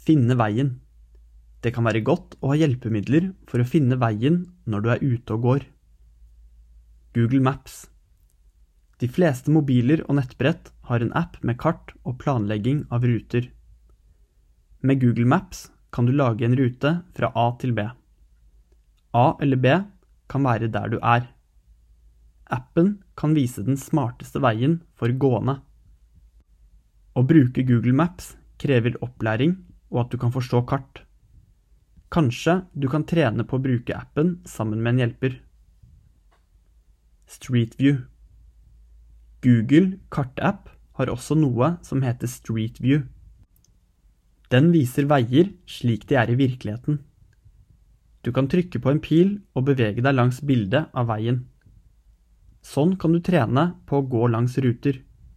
Finne veien. Det kan være godt å ha hjelpemidler for å finne veien når du er ute og går. Google Maps. De fleste mobiler og nettbrett har en app med kart og planlegging av ruter. Med Google Maps kan du lage en rute fra A til B. A eller B kan være der du er. Appen kan vise den smarteste veien for gående. Å bruke Google Maps krever opplæring og at du kan forstå kart. Kanskje du kan trene på å bruke appen sammen med en hjelper. Street View. Google kartapp har også noe som heter Street View. Den viser veier slik de er i virkeligheten. Du kan trykke på en pil og bevege deg langs bildet av veien. Sånn kan du trene på å gå langs ruter.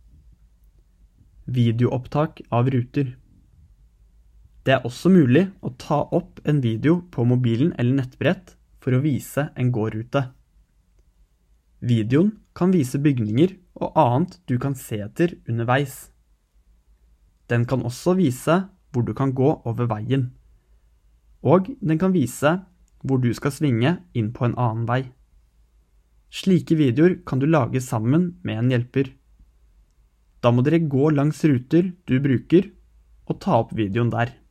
Videoopptak av ruter. Det er også mulig å ta opp en video på mobilen eller nettbrett for å vise en gårute. Videoen kan vise bygninger og annet du kan se etter underveis. Den kan også vise hvor du kan gå over veien. Og den kan vise hvor du skal svinge inn på en annen vei. Slike videoer kan du lage sammen med en hjelper. Da må dere gå langs ruter du bruker og ta opp videoen der.